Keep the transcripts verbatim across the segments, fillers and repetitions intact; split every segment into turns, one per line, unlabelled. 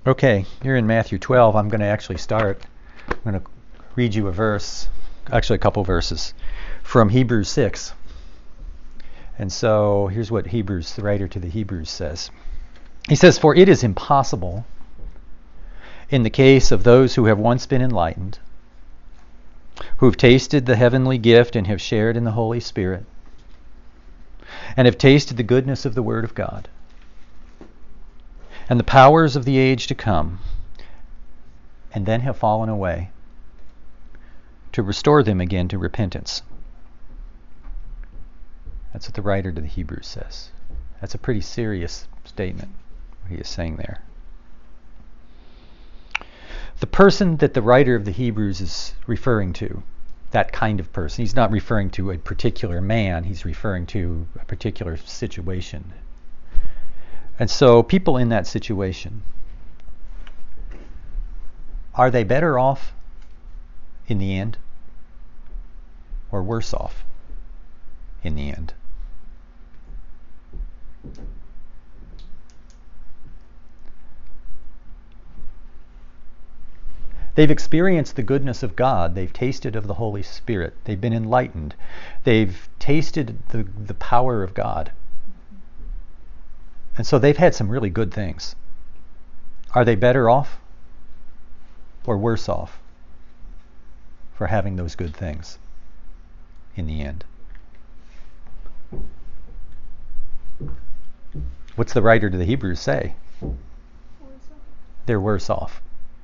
Okay, you're in Matthew twelve. I'm going to actually start. I'm going to read you a verse, actually a couple verses, from Hebrews six. And so here's what Hebrews, the writer to the Hebrews says. He says, "For it is impossible in the case of those who have once been enlightened, who have tasted the heavenly gift and have shared in the Holy Spirit, and have tasted the goodness of the Word of God, and the powers of the age to come, and then have fallen away, to restore them again to repentance." That's what the writer to the Hebrews says. That's a pretty serious statement, what he is saying there. The person that the writer of the Hebrews is referring to, that kind of person, he's not referring to a particular man, he's referring to a particular situation. And so people in that situation, are they better off in the end or worse off in the end? They've experienced the goodness of God. They've tasted of the Holy Spirit. They've been enlightened. They've tasted the, the power of God. And so they've had some really good things. Are they better off or worse off for having those good things in the end? What's the writer to the Hebrews say? They're worse off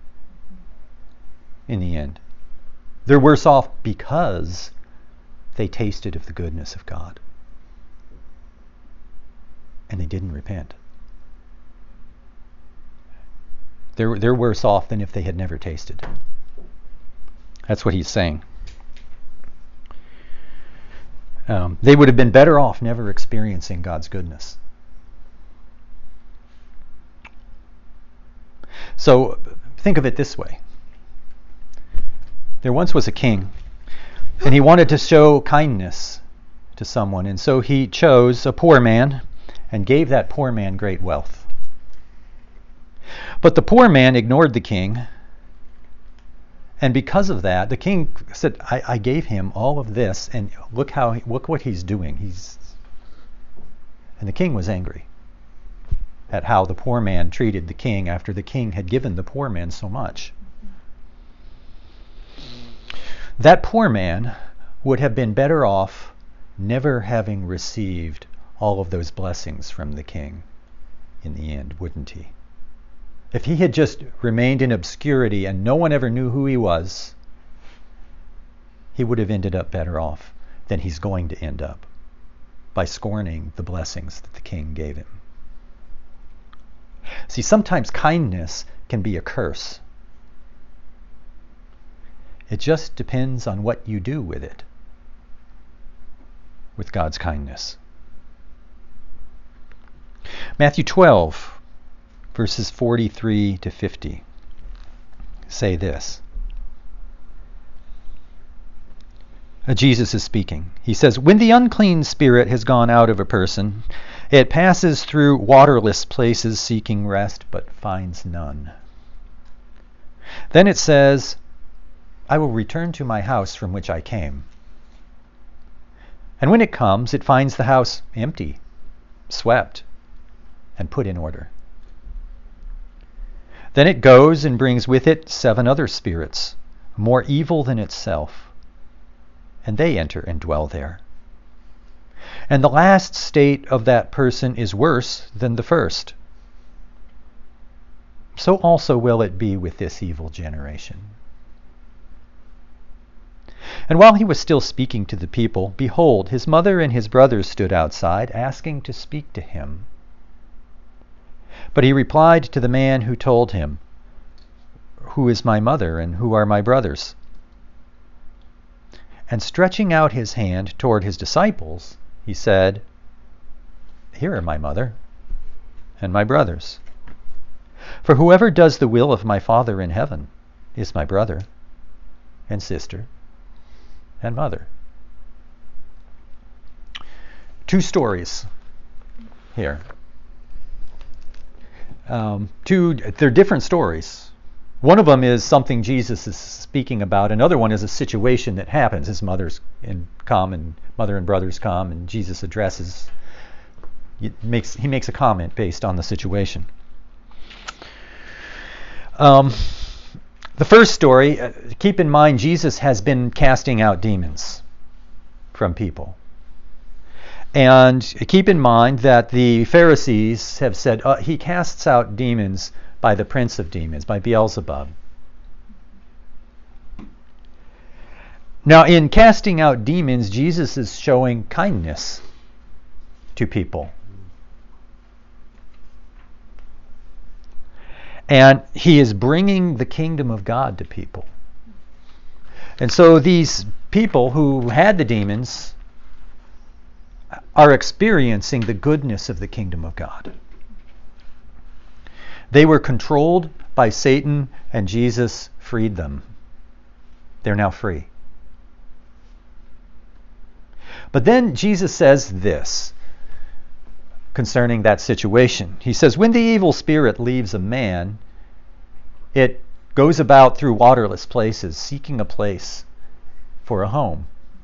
in the end. They're worse off because they tasted of the goodness of God. And they didn't repent. They're, they're worse off than if they had never tasted. That's what he's saying. Um, they would have been better off never experiencing God's goodness. So think of it this way. There once was a king, and he wanted to show kindness to someone, and so he chose a poor man and gave that poor man great wealth. But the poor man ignored the king, and because of that, the king said, I, I gave him all of this, and look how he, look what he's doing. He's and the king was angry at how the poor man treated the king after the king had given the poor man so much. That poor man would have been better off never having received all of those blessings from the king in the end, wouldn't he? If he had just remained in obscurity and no one ever knew who he was, he would have ended up better off than he's going to end up by scorning the blessings that the king gave him. See, sometimes kindness can be a curse. It just depends on what you do with it, with God's kindness. Matthew twelve, verses forty-three to fifty say this. Uh, Jesus is speaking. He says, "When the unclean spirit has gone out of a person, it passes through waterless places seeking rest, but finds none. Then it says, I will return to my house from which I came. And when it comes, it finds the house empty, swept, and put in order. Then it goes and brings with it seven other spirits, more evil than itself, and they enter and dwell there. And the last state of that person is worse than the first. So also will it be with this evil generation." And while he was still speaking to the people, behold, his mother and his brothers stood outside, asking to speak to him. But he replied to the man who told him, "Who is my mother and who are my brothers?" And stretching out his hand toward his disciples, he said, "Here are my mother and my brothers. For whoever does the will of my Father in heaven is my brother and sister and mother." Two stories here. um, two, they're different stories. One of them is something Jesus is speaking about. Another one is a situation that happens. His mother's in come and mother and brothers come, and Jesus addresses. He makes he makes a comment based on the situation. Um, the first story. Uh, keep in mind, Jesus has been casting out demons from people. And keep in mind that the Pharisees have said uh, he casts out demons by the prince of demons, by Beelzebub. Now, in casting out demons, Jesus is showing kindness to people. And he is bringing the kingdom of God to people. And so these people who had the demons are experiencing the goodness of the kingdom of God. They were controlled by Satan, and Jesus freed them. They're now free. But then Jesus says this concerning that situation. He says, when the evil spirit leaves a man, it goes about through waterless places, seeking a place for a home.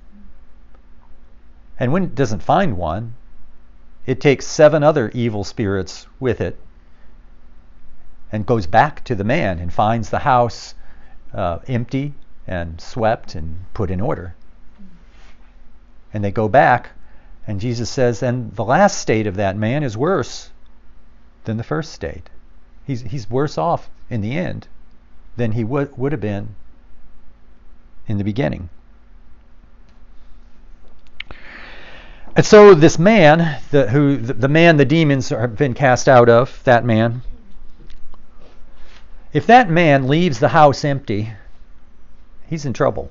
And when it doesn't find one, it takes seven other evil spirits with it and goes back to the man and finds the house uh, empty and swept and put in order. And they go back, and Jesus says, and the last state of that man is worse than the first state. He's he's worse off in the end than he would would have been in the beginning. And so this man, the, who the, the man the demons have been cast out of, that man, if that man leaves the house empty, he's in trouble.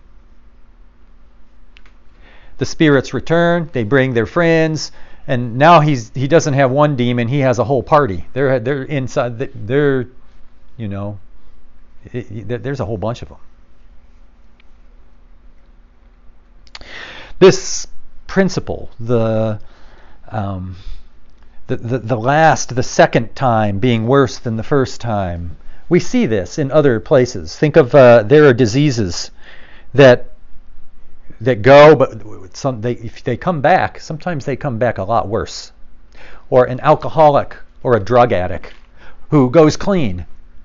The spirits return, they bring their friends, and now he's he doesn't have one demon, he has a whole party. They're they're inside, they're, you know, it, it, there's a whole bunch of them. This principle, the, um, the the the last, the second time being worse than the first time, we see this in other places. Think of uh, there are diseases that that go, but some they if they come back, sometimes they come back a lot worse. Or an alcoholic or a drug addict who goes clean,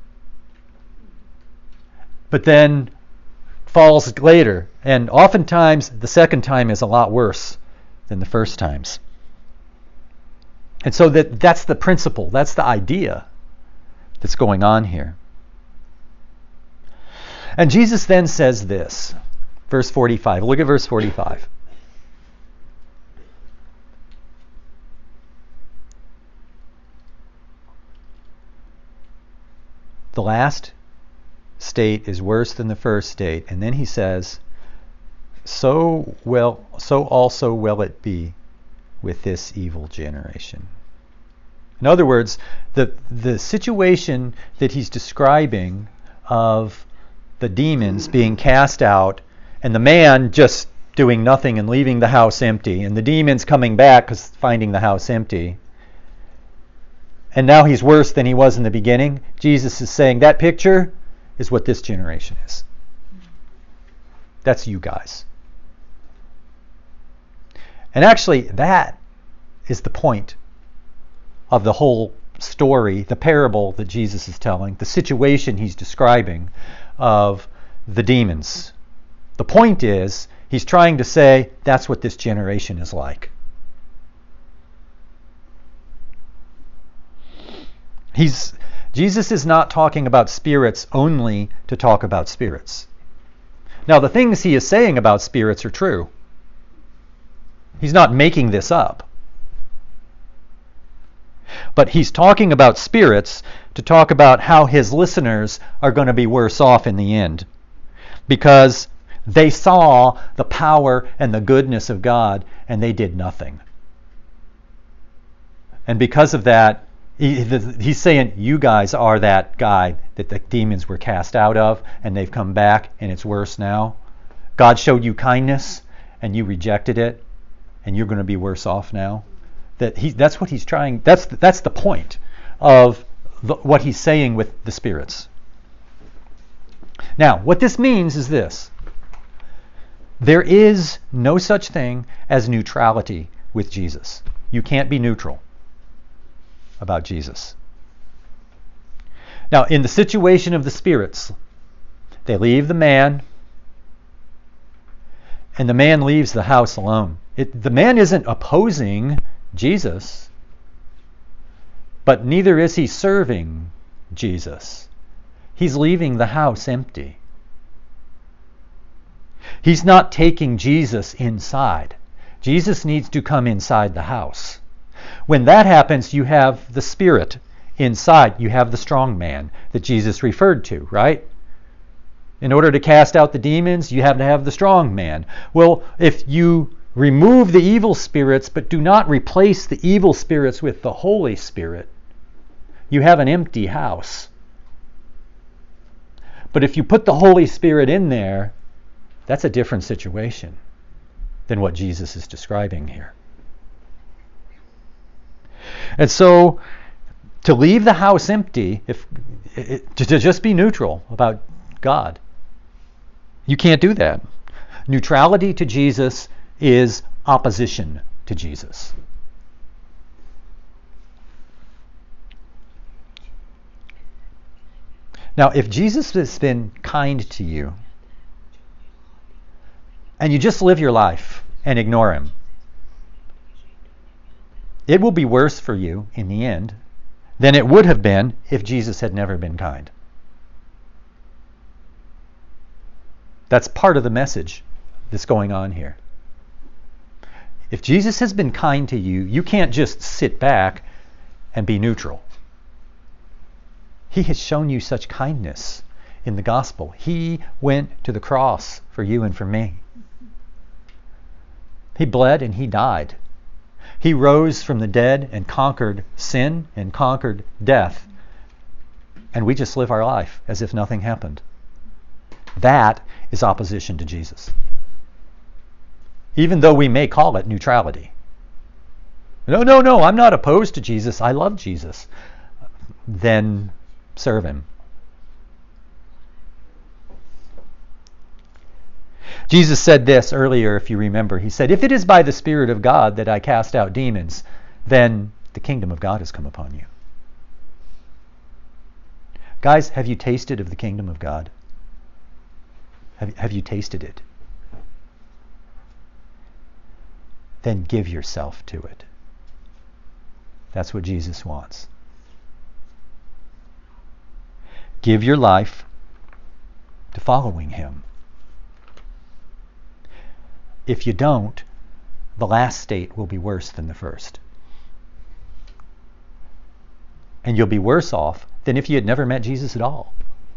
but then falls later, and oftentimes the second time is a lot worse than the first times. And so that that's the principle, that's the idea that's going on here. And Jesus then says this, verse forty-five. Look at verse forty-five. The last state is worse than the first state. And then he says, so will so also will it be with this evil generation. In other words, the the situation that he's describing of the demons being cast out and the man just doing nothing and leaving the house empty, and the demons coming back because finding the house empty, and now he's worse than he was in the beginning, Jesus is saying that picture is what this generation is. That's you guys. And actually, that is the point of the whole story, the parable that Jesus is telling, the situation he's describing of the demons. The point is, he's trying to say that's what this generation is like. He's Jesus is not talking about spirits only to talk about spirits. Now, the things he is saying about spirits are true. He's not making this up. But he's talking about spirits to talk about how his listeners are going to be worse off in the end, because they saw the power and the goodness of God and they did nothing. And because of that, he, he's saying you guys are that guy that the demons were cast out of and they've come back and it's worse now. God showed you kindness and you rejected it and you're going to be worse off now. That he, that's what he's trying, that's that's the point of the, what he's saying with the spirits. Now, what this means is this. There is no such thing as neutrality with Jesus. You can't be neutral about Jesus. Now, in the situation of the spirits, they leave the man, and the man leaves the house alone. It, the man isn't opposing Jesus, but neither is he serving Jesus. He's leaving the house empty. He's not taking Jesus inside. Jesus needs to come inside the house. When that happens, you have the spirit inside. You have the strong man that Jesus referred to, right? In order to cast out the demons, you have to have the strong man. Well, if you remove the evil spirits but do not replace the evil spirits with the Holy Spirit, you have an empty house. But if you put the Holy Spirit in there, that's a different situation than what Jesus is describing here. And so, to leave the house empty, if it, to, to just be neutral about God, you can't do that. Neutrality to Jesus is opposition to Jesus. Now, if Jesus has been kind to you, and you just live your life and ignore him, it will be worse for you in the end than it would have been if Jesus had never been kind. That's part of the message that's going on here. If Jesus has been kind to you, you can't just sit back and be neutral. He has shown you such kindness in the gospel. He went to the cross for you and for me. He bled and he died. He rose from the dead and conquered sin and conquered death. And we just live our life as if nothing happened. That is opposition to Jesus. Even though we may call it neutrality. No, no, no, I'm not opposed to Jesus. I love Jesus. Then serve him. Jesus said this earlier, if you remember. He said, if it is by the Spirit of God that I cast out demons, then the kingdom of God has come upon you. Guys, have you tasted of the kingdom of God? Have, have you tasted it? Then give yourself to it. That's what Jesus wants. Give your life to following him. If you don't, the last state will be worse than the first. And you'll be worse off than if you had never met Jesus at all.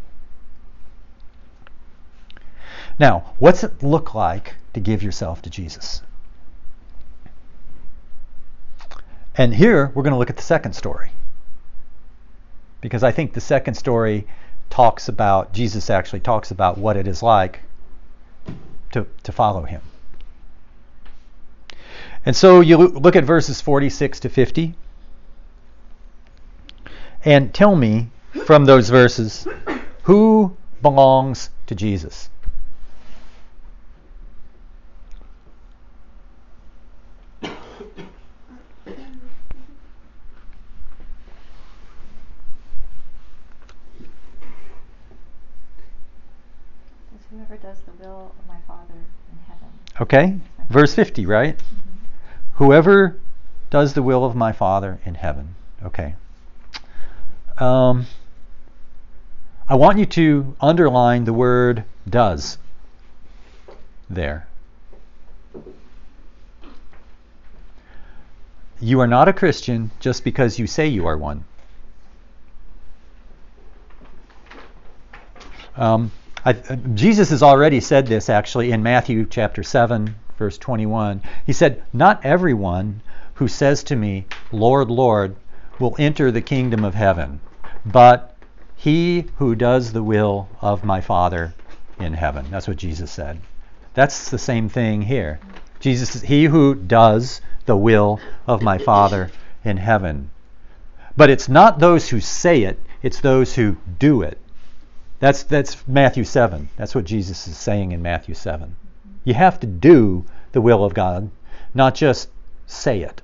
Now, what's it look like to give yourself to Jesus? And here we're going to look at the second story. Because I think the second story talks about, Jesus actually talks about what it is like to, to follow him. And so you look at verses forty-six to fifty. And tell me from those verses, who belongs to Jesus?
Whoever does the will of my Father in heaven.
Okay, verse fifty, right? Mm-hmm. Whoever does the will of my Father in heaven. Okay. Um, I want you to underline the word does there. You are not a Christian just because you say you are one. Um, I, uh, Jesus has already said this actually in Matthew chapter seven, verse twenty-one. He said, not everyone who says to me, Lord, Lord, will enter the kingdom of heaven, but he who does the will of my Father in heaven. That's what Jesus said. That's the same thing here. Jesus says, he who does the will of my Father in heaven. But it's not those who say it, it's those who do it. That's that's Matthew seven. That's what Jesus is saying in Matthew seven. You have to do the will of God, not just say it.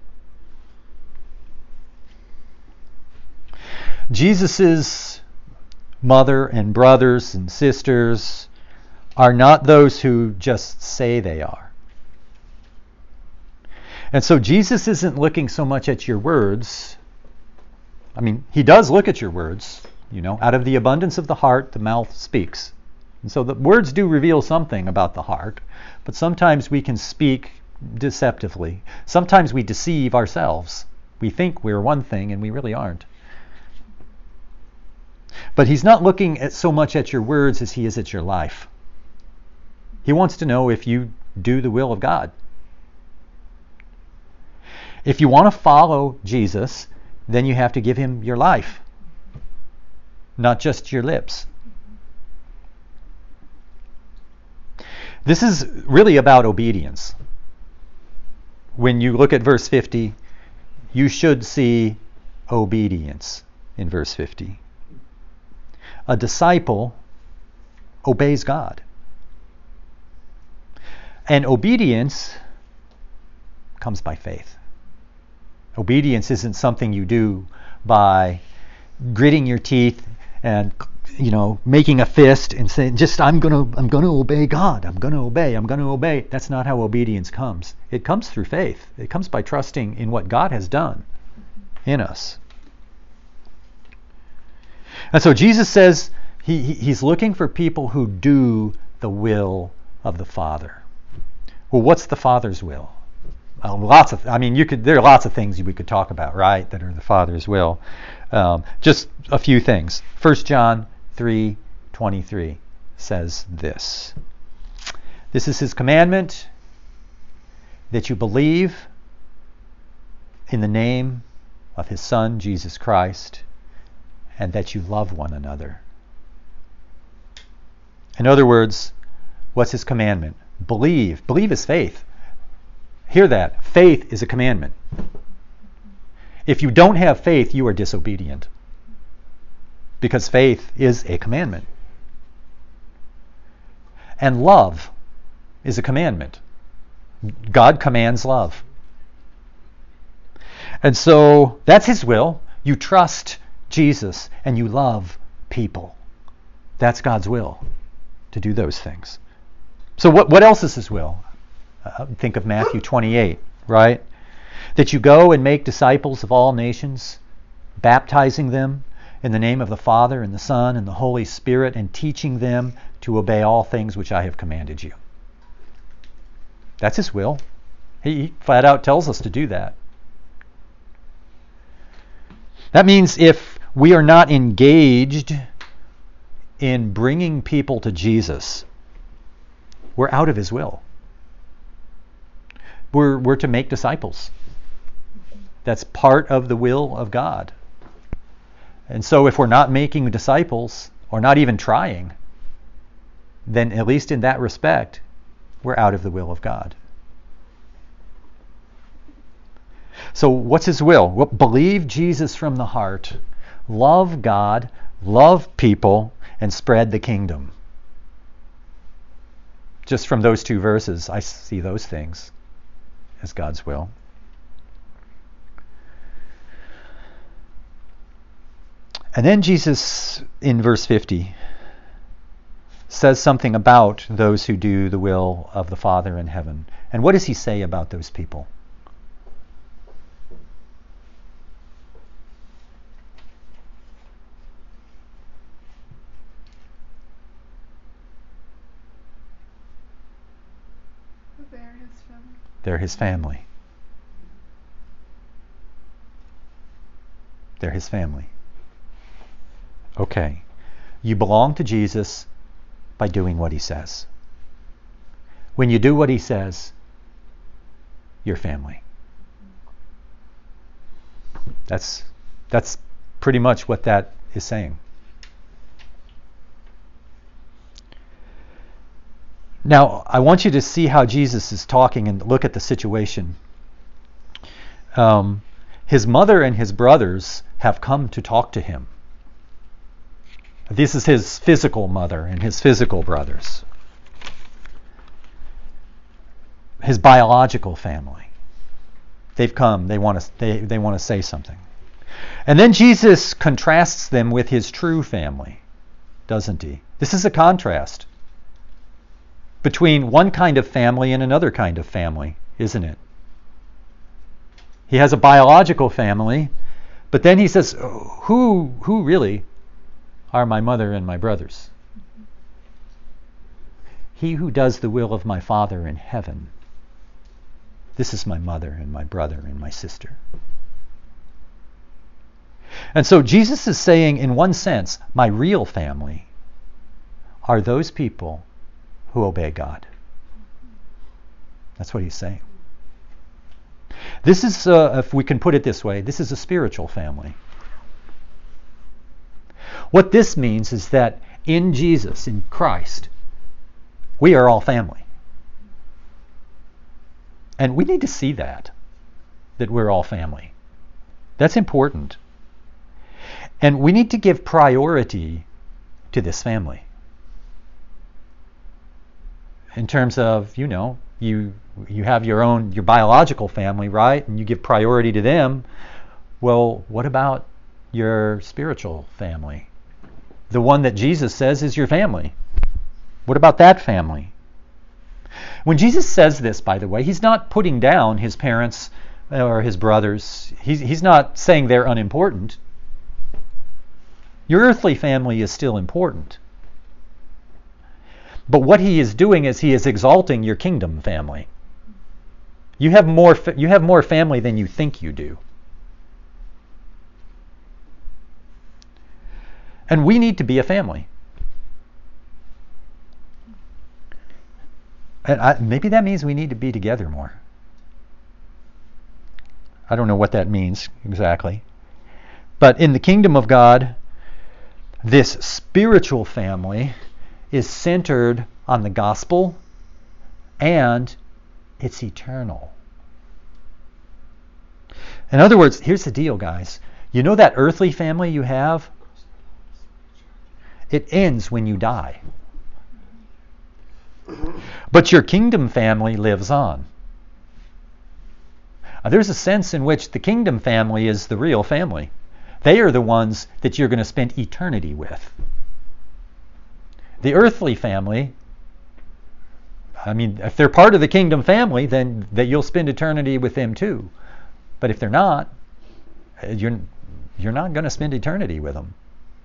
Jesus's mother and brothers and sisters are not those who just say they are. And so Jesus isn't looking so much at your words. I mean, he does look at your words. You know, out of the abundance of the heart, the mouth speaks. And so the words do reveal something about the heart, but sometimes we can speak deceptively. Sometimes we deceive ourselves. We think we're one thing and we really aren't. But he's not looking at so much at your words as he is at your life. He wants to know if you do the will of God. If you want to follow Jesus, then you have to give him your life, not just your lips. This is really about obedience. When you look at verse fifty, you should see obedience in verse fifty. A disciple obeys God. And obedience comes by faith. Obedience isn't something you do by gritting your teeth and, you know, making a fist and saying, just I'm gonna I'm gonna obey God. I'm gonna obey. I'm gonna obey. That's not how obedience comes. It comes through faith. It comes by trusting in what God has done in us. And so Jesus says he, he he's looking for people who do the will of the Father. Well, what's the Father's will? Uh, lots of, I mean, you could. There are lots of things we could talk about, right? That are the Father's will. Um, just a few things. First John three twenty-three says this. This is his commandment, that you believe in the name of his Son, Jesus Christ, and that you love one another. In other words, what's his commandment? Believe. Believe is faith. Hear that. Faith is a commandment. If you don't have faith, you are disobedient. Because faith is a commandment. And love is a commandment. God commands love. And so that's his will. You trust Jesus and you love people. That's God's will, to do those things. So what, what else is his will? Uh, think of Matthew twenty-eight, right? That you go and make disciples of all nations, baptizing them in the name of the Father and the Son and the Holy Spirit, and teaching them to obey all things which I have commanded you. That's his will. He flat out tells us to do that. That means if we are not engaged in bringing people to Jesus, we're out of his will. We're, we're to make disciples. That's part of the will of God. And so if we're not making disciples, or not even trying, then at least in that respect, we're out of the will of God. So what's his will? Well, believe Jesus from the heart, love God, love people, and spread the kingdom. Just from those two verses, I see those things as God's will. And then Jesus, in verse fifty, says something about those who do the will of the Father in heaven. And what does he say about those people?
They're his family.
They're his family. They're his family. Okay. You belong to Jesus by doing what he says. When you do what he says, you're family. That's that's pretty much what that is saying. Now, I want you to see how Jesus is talking and look at the situation. Um, his mother and his brothers have come to talk to him. This is his physical mother and his physical brothers. His biological family. They've come, they want to they, they want to say something. And then Jesus contrasts them with his true family, doesn't he? This is a contrast between one kind of family and another kind of family, isn't it? He has a biological family, but then he says, who who really are my mother and my brothers? He who does the will of my Father in heaven. This is my mother and my brother and my sister. And so Jesus is saying, in one sense, my real family are those people who obey God. That's what he's saying. This is, uh, if we can put it this way, this is a spiritual family. What this means is that in Jesus, in Christ, we are all family. And we need to see that, that we're all family. That's important. And we need to give priority to this family. In terms of, you know, you you have your own, your biological family, right? And you give priority to them. Well, what about your spiritual family? The one that Jesus says is your family. What about that family? When Jesus says this, by the way, he's not putting down his parents or his brothers. He's, he's not saying they're unimportant. Your earthly family is still important. But what he is doing is he is exalting your kingdom family. You have more, fa- you have more family than you think you do. And we need to be a family. And I, maybe that means we need to be together more. I don't know what that means exactly. But in the kingdom of God, this spiritual family is centered on the gospel and it's eternal. In other words, here's the deal, guys. You know that earthly family you have? It ends when you die. But your kingdom family lives on. Now, there's a sense in which the kingdom family is the real family. They are the ones that you're going to spend eternity with. The earthly family, I mean, if they're part of the kingdom family, then that you'll spend eternity with them too. But if they're not, you're you're not going to spend eternity with them.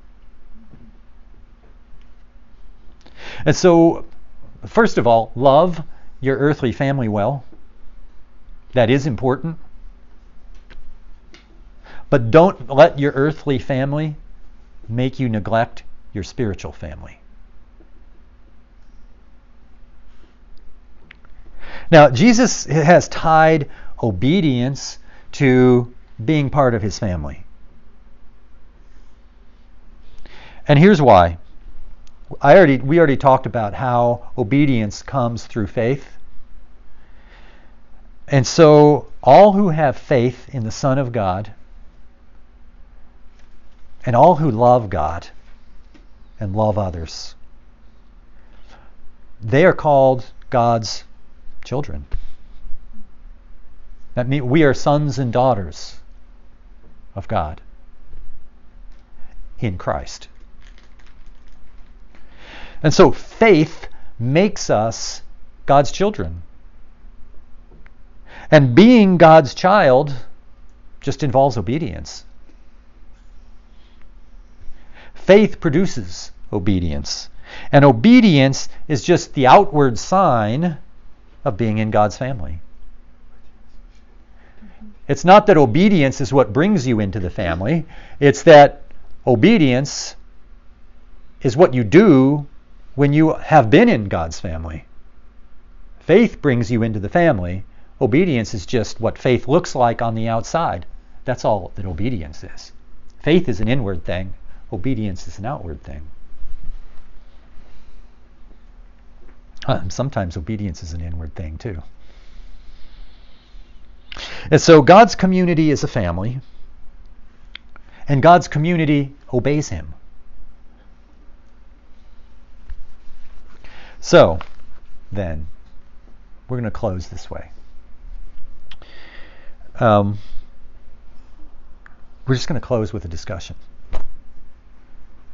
And so, first of all, love your earthly family well. That is important. But don't let your earthly family make you neglect your spiritual family. Now, Jesus has tied obedience to being part of his family. And here's why. I already we already talked about how obedience comes through faith. And so all who have faith in the Son of God and all who love God and love others, they are called God's children. That means we are sons and daughters of God in Christ. And so faith makes us God's children. And being God's child just involves obedience. Faith produces obedience. And obedience is just the outward sign of being in God's family. It's not that obedience is what brings you into the family. It's that obedience is what you do when you have been in God's family. Faith brings you into the family. Obedience is just what faith looks like on the outside. That's all that obedience is. Faith is an inward thing. Obedience is an outward thing. Uh, sometimes obedience is an inward thing too. And so God's community is a family. And God's community obeys him. So, then, we're going to close this way. Um, we're just going to close with a discussion.